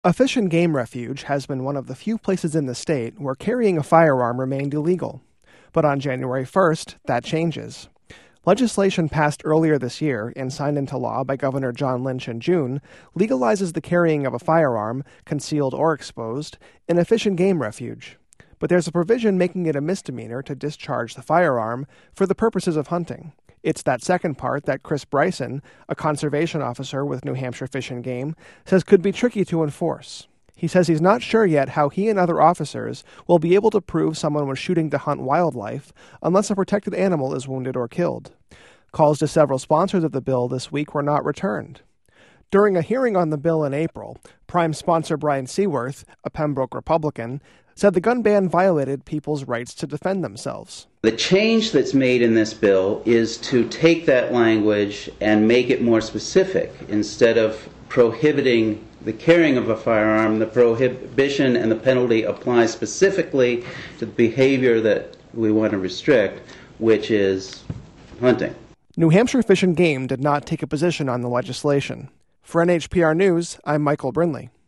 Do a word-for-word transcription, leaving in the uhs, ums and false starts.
A fish and game refuge has been one of the few places in the state where carrying a firearm remained illegal. But on January first, that changes. Legislation passed earlier this year and signed into law by Governor John Lynch in June legalizes the carrying of a firearm, concealed or exposed, in a fish and game refuge. But there's a provision making it a misdemeanor to discharge the firearm for the purposes of hunting. It's that second part that Chris Bryson, a conservation officer with New Hampshire Fish and Game, says could be tricky to enforce. He says he's not sure yet how he and other officers will be able to prove someone was shooting to hunt wildlife unless a protected animal is wounded or killed. Calls to several sponsors of the bill this week were not returned. During a hearing on the bill in April, Prime sponsor Brian Seaworth, a Pembroke Republican, said the gun ban violated people's rights to defend themselves. The change that's made in this bill is to take that language and make it more specific. Instead of prohibiting the carrying of a firearm, the prohibition and the penalty apply specifically to the behavior that we want to restrict, which is hunting. New Hampshire Fish and Game did not take a position on the legislation. For N H P R News, I'm Michael Brinley.